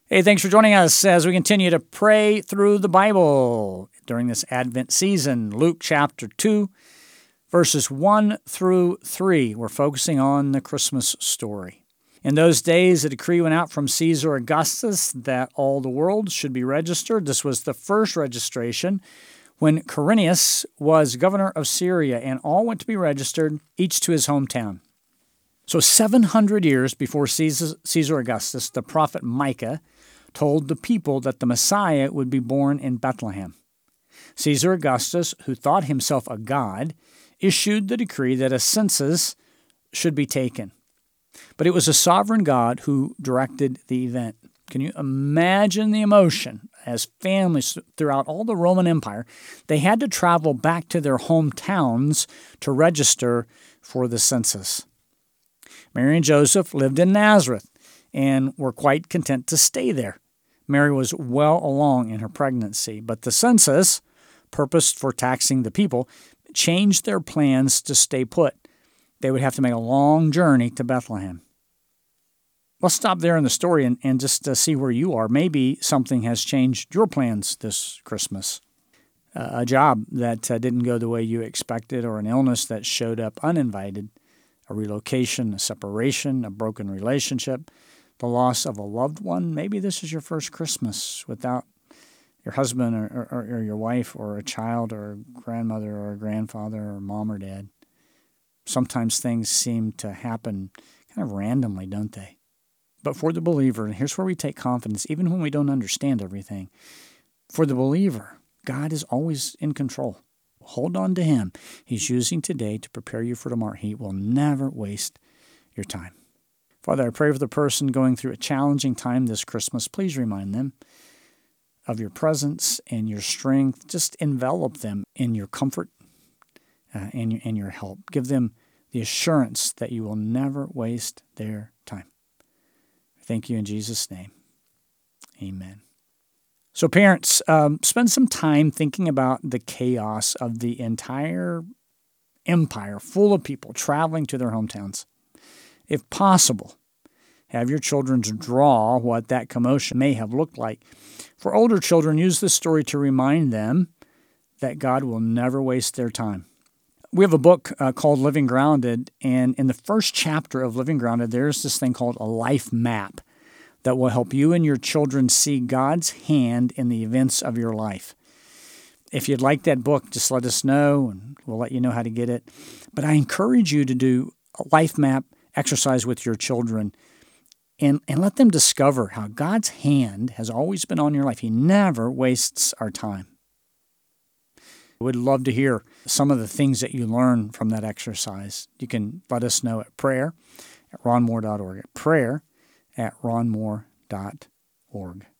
Hey, thanks for joining us as we continue to pray through the Bible during this Advent season. Luke chapter 2, verses 1 through 3. We're focusing on the Christmas story. In those days, a decree went out from Caesar Augustus that all the world should be registered. This was the first registration when Quirinius was governor of Syria, and all went to be registered, each to his hometown. So 700 years before Caesar Augustus, the prophet Micah told the people that the Messiah would be born in Bethlehem. Caesar Augustus, who thought himself a god, issued the decree that a census should be taken. But it was a sovereign God who directed the event. Can you imagine the emotion as families throughout all the Roman Empire, they had to travel back to their hometowns to register for the census. Mary and Joseph lived in Nazareth and were quite content to stay there. Mary was well along in her pregnancy, but the census, purposed for taxing the people, changed their plans to stay put. They would have to make a long journey to Bethlehem. Let's stop there in the story and just see where you are. Maybe something has changed your plans this Christmas. A job that didn't go the way you expected, or an illness that showed up uninvited, a relocation, a separation, a broken relationship, the loss of a loved one. Maybe this is your first Christmas without your husband or your wife or a child or a grandmother or a grandfather or mom or dad. Sometimes things seem to happen kind of randomly, don't they? But for the believer, and here's where we take confidence, even when we don't understand everything. For the believer, God is always in control. Hold on to Him. He's using today to prepare you for tomorrow. He will never waste your time. Father, I pray for the person going through a challenging time this Christmas. Please remind them of your presence and your strength. Just envelop them in your comfort and your help. Give them the assurance that you will never waste their time. Thank you in Jesus' name. Amen. So parents, spend some time thinking about the chaos of the entire empire full of people traveling to their hometowns. If possible, have your children draw what that commotion may have looked like. For older children, use this story to remind them that God will never waste their time. We have a book called Living Grounded, and in the first chapter of Living Grounded, there's this thing called a life map that will help you and your children see God's hand in the events of your life. If you'd like that book, just let us know, and we'll let you know how to get it. But I encourage you to do a life map exercise with your children and let them discover how God's hand has always been on your life. He never wastes our time. We'd love to hear some of the things that you learn from that exercise. You can let us know at prayer@ronmoore.org. At prayer@ronmoore.org.